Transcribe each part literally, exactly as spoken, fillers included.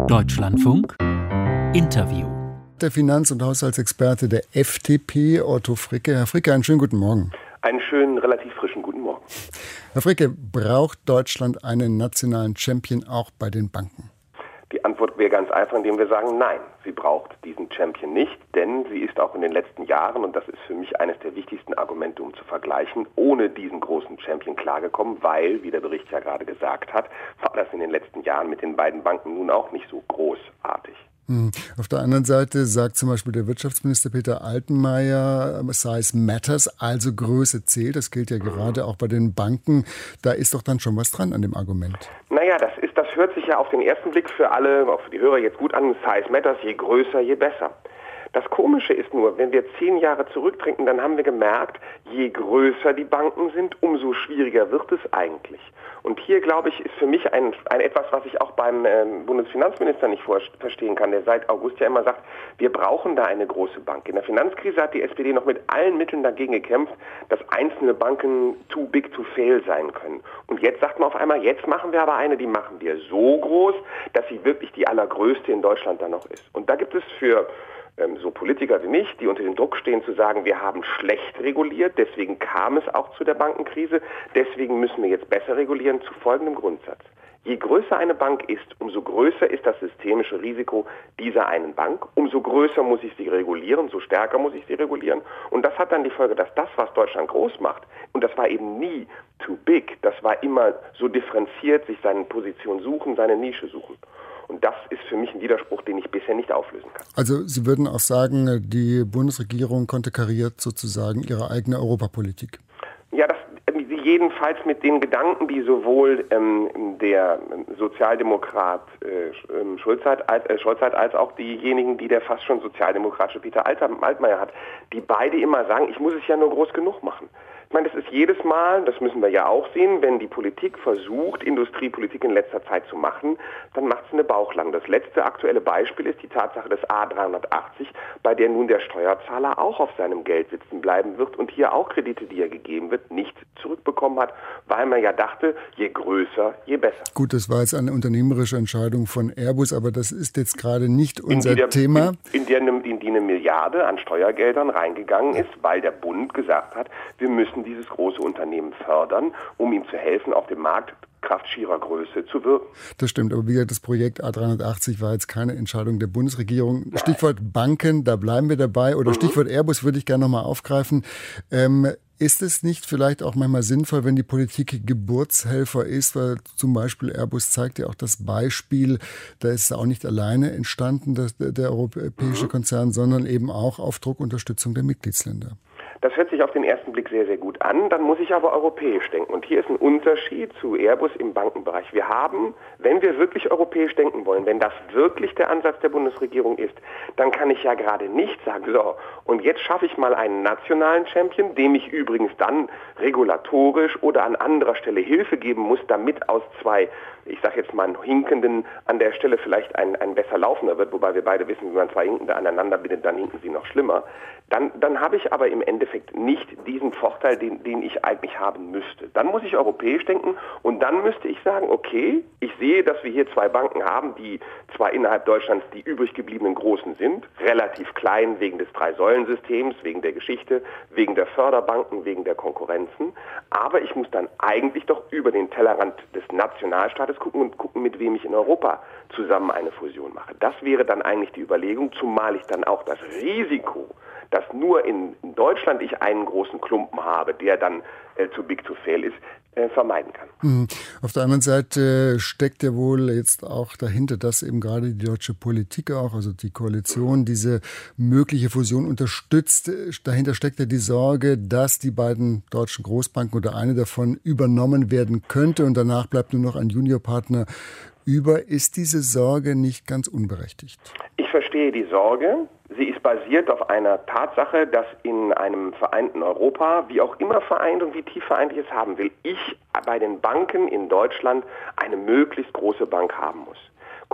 Deutschlandfunk Interview. Der Finanz- und Haushaltsexperte der F D P, Otto Fricke. Herr Fricke, einen schönen guten Morgen. Einen schönen, relativ frischen guten Morgen. Herr Fricke, braucht Deutschland einen nationalen Champion auch bei den Banken? Die Antwort wäre ganz einfach, indem wir sagen, nein, sie braucht diesen Champion nicht, denn sie ist auch in den letzten Jahren, und das ist für mich eines der wichtigsten Argumente, um zu vergleichen, ohne diesen großen Champion klargekommen, weil, wie der Bericht ja gerade gesagt hat, war das in den letzten Jahren mit den beiden Banken nun auch nicht so großartig. Hm. Auf der anderen Seite sagt zum Beispiel der Wirtschaftsminister Peter Altmaier, Size matters, also Größe zählt. Das gilt ja gerade auch bei den Banken. Da ist doch dann schon was dran an dem Argument. Naja, das ist, das hört sich ja auf den ersten Blick für alle, auch für die Hörer jetzt gut an. Size matters, je größer, je besser. Das Komische ist nur, wenn wir zehn Jahre zurücktreten, dann haben wir gemerkt, je größer die Banken sind, umso schwieriger wird es eigentlich. Und hier, glaube ich, ist für mich ein, ein etwas, was ich auch beim äh, Bundesfinanzminister nicht vor, verstehen kann, der seit August ja immer sagt, wir brauchen da eine große Bank. In der Finanzkrise hat die S P D noch mit allen Mitteln dagegen gekämpft, dass einzelne Banken too big to fail sein können. Und jetzt sagt man auf einmal, jetzt machen wir aber eine, die machen wir so groß, dass sie wirklich die allergrößte in Deutschland dann noch ist. Und da gibt es für so Politiker wie mich, die unter dem Druck stehen zu sagen, wir haben schlecht reguliert, deswegen kam es auch zu der Bankenkrise, deswegen müssen wir jetzt besser regulieren, zu folgendem Grundsatz. Je größer eine Bank ist, umso größer ist das systemische Risiko dieser einen Bank, umso größer muss ich sie regulieren, so stärker muss ich sie regulieren. Und das hat dann die Folge, dass das, was Deutschland groß macht, und das war eben nie too big, das war immer so differenziert, sich seine Position suchen, seine Nische suchen. Und das ist für mich ein Widerspruch, den ich bisher nicht auflösen kann. Also Sie würden auch sagen, die Bundesregierung konterkariert sozusagen ihre eigene Europapolitik? Ja, das jedenfalls mit den Gedanken, die sowohl ähm, der Sozialdemokrat äh, Schulz, hat, als, äh, Scholz hat, als auch diejenigen, die der fast schon sozialdemokratische Peter Altmaier hat, die beide immer sagen, ich muss es ja nur groß genug machen. Ich meine, das ist jedes Mal, das müssen wir ja auch sehen, wenn die Politik versucht, Industriepolitik in letzter Zeit zu machen, dann macht es eine Bauchlang. Das letzte aktuelle Beispiel ist die Tatsache des A dreihundertachtzig, bei der nun der Steuerzahler auch auf seinem Geld sitzen bleiben wird und hier auch Kredite, die er gegeben wird, nicht zurückbekommen hat, weil man ja dachte, je größer, je besser. Gut, das war jetzt eine unternehmerische Entscheidung von Airbus, aber das ist jetzt gerade nicht unser in die der, Thema. In, in, der, in die eine Milliarde an Steuergeldern reingegangen ist, weil der Bund gesagt hat, wir müssen dieses große Unternehmen fördern, um ihm zu helfen, auf dem Markt Kraft schierer Größe zu wirken. Das stimmt, aber wie gesagt, das Projekt A dreihundertachtzig war jetzt keine Entscheidung der Bundesregierung. Nein. Stichwort Banken, da bleiben wir dabei. Oder mhm. Stichwort Airbus würde ich gerne nochmal aufgreifen. Ähm, ist es nicht vielleicht auch manchmal sinnvoll, wenn die Politik Geburtshelfer ist? Weil zum Beispiel Airbus zeigt ja auch das Beispiel, da ist es auch nicht alleine entstanden, das, der europäische mhm. Konzern, sondern eben auch auf Druckunterstützung der Mitgliedsländer. Das hört sich auf den ersten Blick sehr, sehr gut an. Dann muss ich aber europäisch denken. Und hier ist ein Unterschied zu Airbus im Bankenbereich. Wir haben, wenn wir wirklich europäisch denken wollen, wenn das wirklich der Ansatz der Bundesregierung ist, dann kann ich ja gerade nicht sagen, so, und jetzt schaffe ich mal einen nationalen Champion, dem ich übrigens dann regulatorisch oder an anderer Stelle Hilfe geben muss, damit aus zwei, ich sage jetzt mal, einen Hinkenden an der Stelle vielleicht ein, ein besser laufender wird, wobei wir beide wissen, wie man zwei Hinkende aneinander bindet, dann hinken sie noch schlimmer. Dann, dann habe ich aber im Endeffekt nicht diesen Vorteil, den, den ich eigentlich haben müsste. Dann muss ich europäisch denken und dann müsste ich sagen, okay, ich sehe, dass wir hier zwei Banken haben, die zwar innerhalb Deutschlands die übrig gebliebenen Großen sind, relativ klein wegen des Drei-Säulen-Systems, wegen der Geschichte, wegen der Förderbanken, wegen der Konkurrenzen, aber ich muss dann eigentlich doch über den Tellerrand des Nationalstaates gucken und gucken, mit wem ich in Europa zusammen eine Fusion mache. Das wäre dann eigentlich die Überlegung, zumal ich dann auch das Risiko, dass nur in Deutschland ich einen großen Klumpen habe, der dann äh, zu big to fail ist, äh, vermeiden kann. Mhm. Auf der anderen Seite steckt ja wohl jetzt auch dahinter, dass eben gerade die deutsche Politik auch, also die Koalition, diese mögliche Fusion unterstützt. Dahinter steckt ja die Sorge, dass die beiden deutschen Großbanken oder eine davon übernommen werden könnte und danach bleibt nur noch ein Juniorpartner über. Ist diese Sorge nicht ganz unberechtigt? Ich verstehe die Sorge. Sie ist basiert auf einer Tatsache, dass in einem vereinten Europa, wie auch immer vereint und wie tief vereint ich es haben will, ich bei den Banken in Deutschland eine möglichst große Bank haben muss.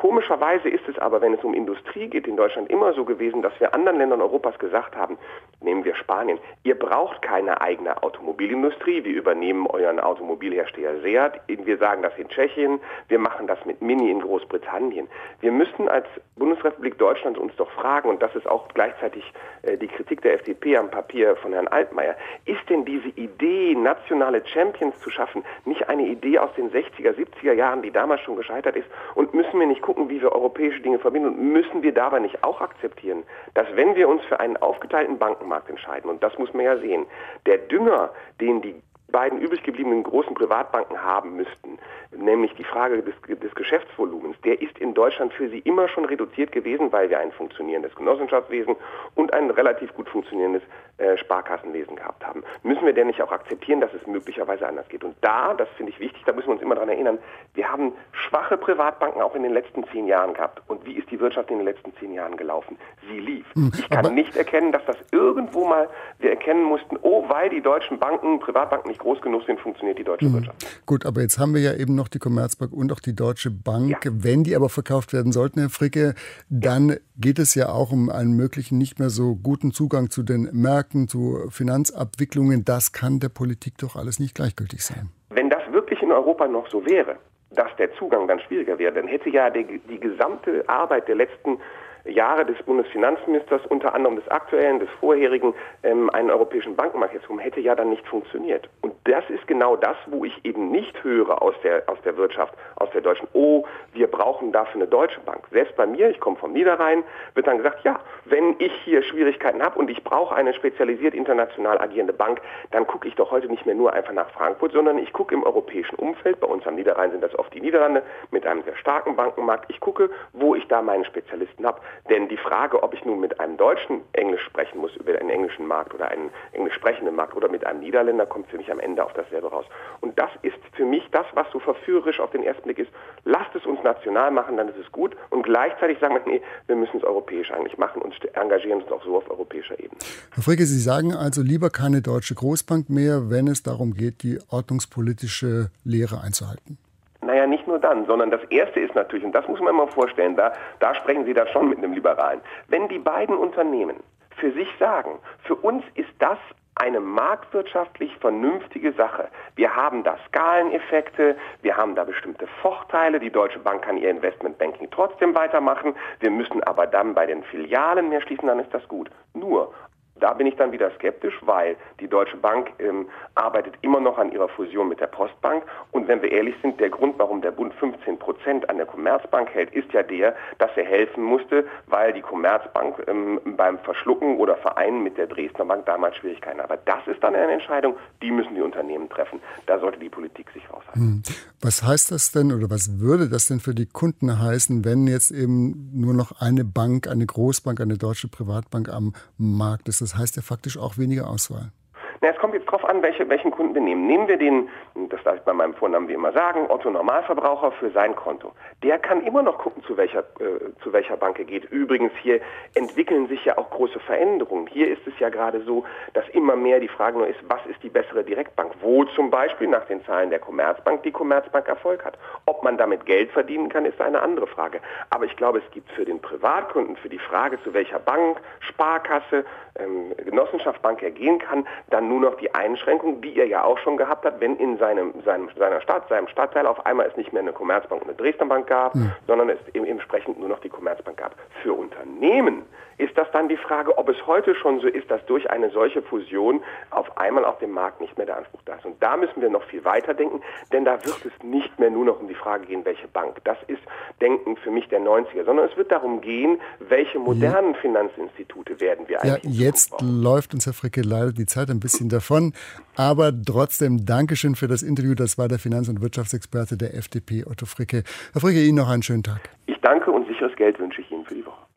Komischerweise ist es aber, wenn es um Industrie geht, in Deutschland immer so gewesen, dass wir anderen Ländern Europas gesagt haben, nehmen wir Spanien, ihr braucht keine eigene Automobilindustrie, wir übernehmen euren Automobilhersteller Seat, wir sagen das in Tschechien, wir machen das mit Mini in Großbritannien. Wir müssen als Bundesrepublik Deutschland uns doch fragen, und das ist auch gleichzeitig äh, die Kritik der F D P am Papier von Herrn Altmaier, ist denn diese Idee, nationale Champions zu schaffen, nicht eine Idee aus den sechziger, siebziger Jahren, die damals schon gescheitert ist, und müssen wir nicht gucken, wie wir europäische Dinge verbinden, und müssen wir dabei nicht auch akzeptieren, dass wenn wir uns für einen aufgeteilten Bankenmarkt entscheiden, und das muss man ja sehen, der Dünger, den die beiden übrig gebliebenen großen Privatbanken haben müssten, nämlich die Frage des, des Geschäftsvolumens, der ist in Deutschland für sie immer schon reduziert gewesen, weil wir ein funktionierendes Genossenschaftswesen und ein relativ gut funktionierendes äh, Sparkassenwesen gehabt haben. Müssen wir denn nicht auch akzeptieren, dass es möglicherweise anders geht? Und da, das finde ich wichtig, da müssen wir uns immer daran erinnern, wir haben schwache Privatbanken auch in den letzten zehn Jahren gehabt. Und wie ist die Wirtschaft in den letzten zehn Jahren gelaufen? Sie lief. Ich kann nicht erkennen, dass das irgendwo mal wir erkennen mussten, oh, weil die deutschen Banken, Privatbanken nicht groß genug sind, funktioniert die deutsche Wirtschaft. Gut, aber jetzt haben wir ja eben noch die Commerzbank und auch die Deutsche Bank. Ja. Wenn die aber verkauft werden sollten, Herr Fricke, dann geht es ja auch um einen möglichen nicht mehr so guten Zugang zu den Märkten, zu Finanzabwicklungen. Das kann der Politik doch alles nicht gleichgültig sein. Wenn das wirklich in Europa noch so wäre, dass der Zugang dann schwieriger wäre, dann hätte ja die, die gesamte Arbeit der letzten Jahre des Bundesfinanzministers, unter anderem des aktuellen, des vorherigen, ähm, einen europäischen Bankenmarkt jetzt rum, hätte ja dann nicht funktioniert. Und das ist genau das, wo ich eben nicht höre aus der, aus der Wirtschaft, aus der deutschen, oh, wir brauchen dafür eine deutsche Bank. Selbst bei mir, ich komme vom Niederrhein, wird dann gesagt, ja, wenn ich hier Schwierigkeiten habe und ich brauche eine spezialisiert international agierende Bank, dann gucke ich doch heute nicht mehr nur einfach nach Frankfurt, sondern ich gucke im europäischen Umfeld, bei uns am Niederrhein sind das oft die Niederlande, mit einem sehr starken Bankenmarkt, ich gucke, wo ich da meine Spezialisten habe. Denn die Frage, ob ich nun mit einem Deutschen Englisch sprechen muss über einen englischen Markt oder einen englisch sprechenden Markt oder mit einem Niederländer, kommt für mich am Ende auf dasselbe raus. Und das ist für mich das, was so verführerisch auf den ersten Blick ist. Lasst es uns national machen, dann ist es gut. Und gleichzeitig sagen wir, nee, wir müssen es europäisch eigentlich machen und engagieren uns auch so auf europäischer Ebene. Herr Fricke, Sie sagen also lieber keine deutsche Großbank mehr, wenn es darum geht, die ordnungspolitische Lehre einzuhalten. Naja, nicht nur dann, sondern das Erste ist natürlich, und das muss man mal vorstellen, da, da sprechen Sie da schon mit einem Liberalen, wenn die beiden Unternehmen für sich sagen, für uns ist das eine marktwirtschaftlich vernünftige Sache. Wir haben da Skaleneffekte, wir haben da bestimmte Vorteile, die Deutsche Bank kann ihr Investmentbanking trotzdem weitermachen, wir müssen aber dann bei den Filialen mehr schließen, dann ist das gut. Nur, da bin ich dann wieder skeptisch, weil die Deutsche Bank ähm, arbeitet immer noch an ihrer Fusion mit der Postbank. Und wenn wir ehrlich sind, der Grund, warum der Bund fünfzehn Prozent an der Commerzbank hält, ist ja der, dass er helfen musste, weil die Commerzbank ähm, beim Verschlucken oder Vereinen mit der Dresdner Bank damals Schwierigkeiten hat. Aber das ist dann eine Entscheidung, die müssen die Unternehmen treffen. Da sollte die Politik sich raushalten. Hm. Was heißt das denn oder was würde das denn für die Kunden heißen, wenn jetzt eben nur noch eine Bank, eine Großbank, eine deutsche Privatbank am Markt ist? Das heißt ja faktisch auch weniger Auswahl. Na, es kommt jetzt drauf an, welche, welchen Kunden wir nehmen. Nehmen wir den, das darf ich bei meinem Vornamen wie immer sagen, Otto Normalverbraucher für sein Konto. Der kann immer noch gucken, zu welcher, äh, zu welcher Bank er geht. Übrigens, hier entwickeln sich ja auch große Veränderungen. Hier ist es ja gerade so, dass immer mehr die Frage nur ist, was ist die bessere Direktbank? Wo zum Beispiel nach den Zahlen der Commerzbank die Commerzbank Erfolg hat. Ob man damit Geld verdienen kann, ist eine andere Frage. Aber ich glaube, es gibt für den Privatkunden, für die Frage, zu welcher Bank, Sparkasse, ähm, Genossenschaftsbank er gehen kann, dann nur noch die Einschränkung, die er ja auch schon gehabt hat, wenn in seinem, seinem, seiner Stadt, seinem Stadtteil auf einmal es nicht mehr eine Commerzbank und eine Dresdner Bank gab, mhm. sondern es eben entsprechend nur noch die Commerzbank gab. Für Unternehmen ist das dann die Frage, ob es heute schon so ist, dass durch eine solche Fusion auf einmal auf dem Markt nicht mehr der Anspruch da ist. Und da müssen wir noch viel weiter denken, denn da wird es nicht mehr nur noch um die Frage gehen, welche Bank. Das ist Denken für mich der neunziger, sondern es wird darum gehen, welche modernen Finanzinstitute werden wir eigentlich. Ja, jetzt läuft uns, Herr Fricke, leider die Zeit ein bisschen davon. Aber trotzdem Dankeschön für das Interview. Das war der Finanz- und Wirtschaftsexperte der F D P, Otto Fricke. Herr Fricke, Ihnen noch einen schönen Tag. Ich danke und sicheres Geld wünsche ich Ihnen für die Woche.